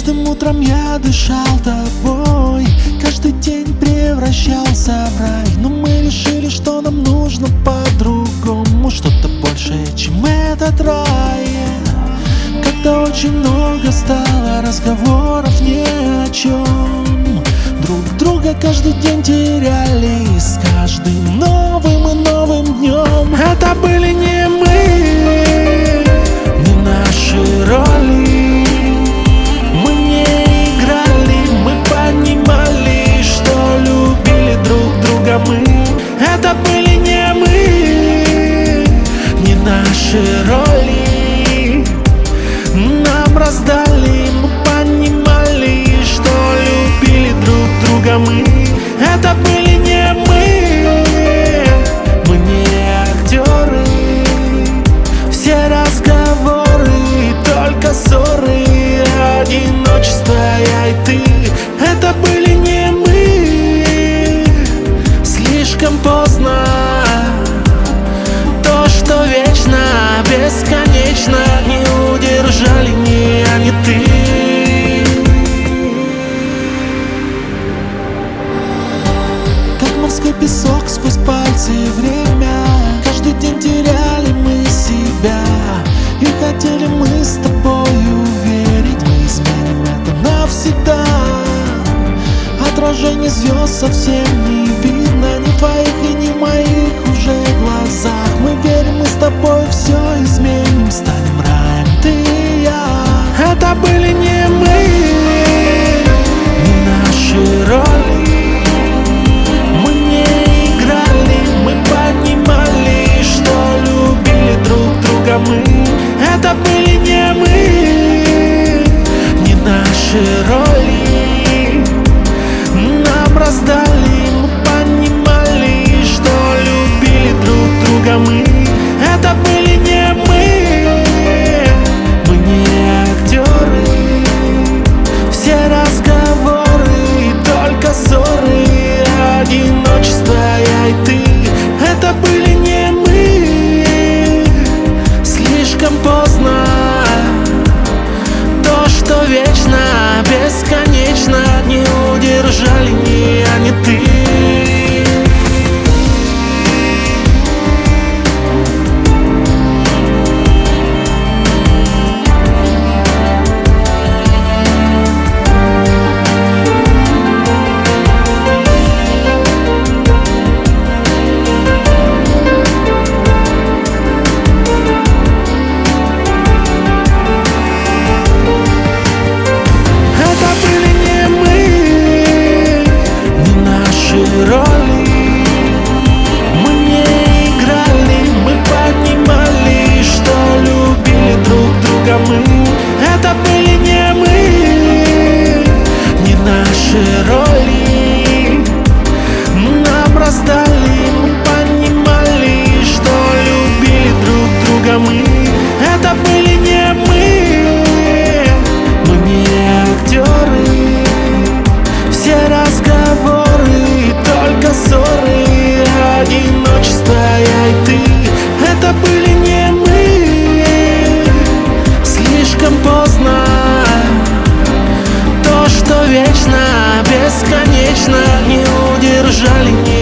Каждым утром я дышал тобой, каждый день превращался в рай. Но мы решили, что нам нужно по-другому, что-то большее, чем этот рай. Когда очень много стало разговоров ни о чем, друг друга каждый день теряли с каждым новым и новым днем. Это были не мы, не наши роли. Мы не играли, мы понимали, что любили друг друга мы. Это были не мы, не наши роли. Нам раздали, мы понимали, что любили друг друга мы. Это были не мы не актеры. Все разговоры, только ссоры, одиночество я и ты. Это были не мы, слишком поздно. То, что вечно, бесконечно, не удержали ни я, ни ты. Как морской песок сквозь пальцы время, каждый день теряли мы себя. И хотели мы с тобою верить, мы изменим это навсегда. Отражение звезд совсем не видно, ни в твоих и ни в моих уже глазах. Мы верим, мы с тобой все изменим, станем раем, ты и я. Это были не мы, не наши роли. Мы не играли, мы понимали, что любили друг друга мы. Это были не мы, не наши роли. Нам раздали, мы понимали, что любили друг друга мы. Это были не мы не актеры. Все разговоры, только ссоры, одиночество я и ты. Это были не мы, слишком поздно. То, что вечно, бесконечно, не удержали ни я, ни ты. Роли. Мы не играли, мы понимали, что любили друг друга мы. Это были не мы, не наши роли. Нам раздали, мы понимали, что любили друг друга мы. Это были не мы не актеры. Все разговоры, только ссоры, одиночество я и ты. Это были не мы, слишком поздно. То, что вечно, бесконечно, не удержали ни